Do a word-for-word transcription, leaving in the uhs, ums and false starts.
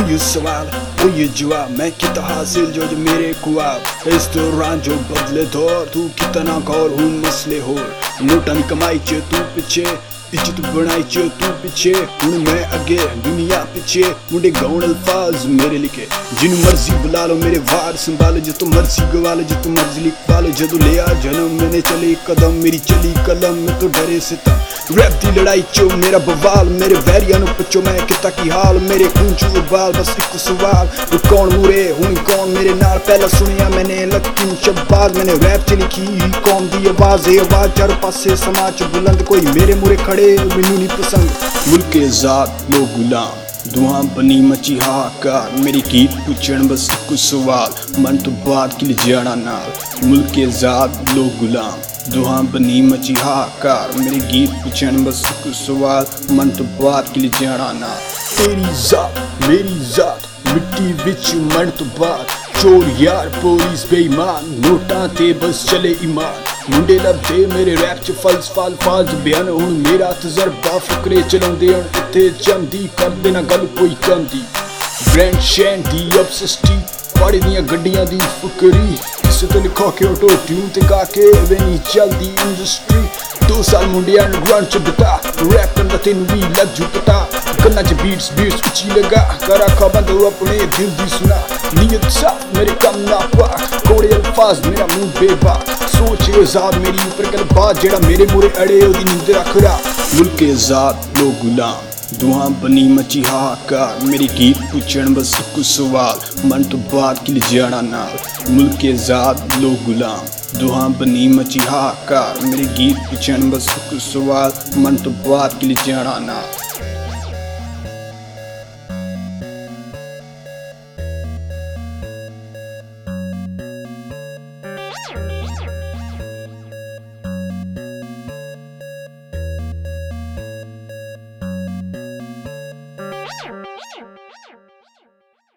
ये सवाल वो ये जवाब, मैं कितना हासिल जो जो मेरे ख्वाब। इस दौरान जो बदले दौर, तू कितना गौर हूँ मसले हो। नोटन कमाई चे तू पिछे, इज्जत बनाई चे तू पिछे, हूं मैं अगे दुनिया पिछे। मुंडे गौण अल्फाज मेरे लिखे, जिन मर्जी बुला लो मेरे वार संभालो, जो तो मर्जी गवा लो, जो तो मर्जी लिख पालो। जदों लिया जन्म मैंने चले कदम, मेरी चली कलम मैं तो डरे सितम। रैप दी लड़ाई चो मेरा बवाल, मेरे वैरियां नूं पुछो मैं किता की हाल। मेरे खून चो उबाल बस एक सवाल, वो कौन मुरे हुण कौन मेरे नाल। पहला सुनिया मैंने लकी शब्बाज, मैंने रैप च लिखी कौम दी आवाज। ये आवाज चारों पासे समाज बुलंद, कोई मेरे मुरे खड़े मैनू नहीं पसंद। मुल्क आजाद लोग गुलाम, दुआ बनी मची हाकार। मेरी गीत पुछण बस एक सवाल, मन तो बात कि जाना नाल। मुल्क आजाद लोग गुलाम, दुआ बनी मची हाकार। मेरी गीत पुछण बस एक सवाल, मन तो बात कि जाना नाल। तेरी जात मेरी जात मिट्टी विच मन तो बात, चोर यार पुलिस बेईमान, नोटां ते बस चले ईमान। मुंडे लभदे मेरे रैप च फलसफा अल्फाज बयान, हुण मेरा तजर्बा फकरे चलाउंदे हण इत्थे जमदी, कर देना गल कोई कंदी। ब्रांड शैन दी ऑब्सेसिटी, पाड़ी दियां गड्डियां दी फुकरी, किसे ते लिखा के ऑटो ट्यून ते गा के वे नहीं चलदी इंडस्ट्री। दो साल मुंडे अंडरग्राउंड च बिता, रैप करदा तेनू भी लग जू पता। कन्ना च बीट्स बीट्स उची लगा, करा खा बंद अपने दिल दी सुना। नीयत साफ मेरे कम ना पाक, कोड़े अल्फाज मेरा मुंह बेबाक। सोच आजाद मेरी ऊपर कल बात, जेड़ा मेरे मुरे अड़े ओदी नींद रखदा। मुल्क आजाद लोग गुलाम, दुआ बनी मची हाकार। मेरी गीत पुछण बस एक सवाल, मन तो बात कि जाना नाल। मुल्क आजाद लोग गुलाम, दुआ बनी मची हाकार। मेरी गीत पुछण बस एक सवाल, मन तो बात कि जाना नाल।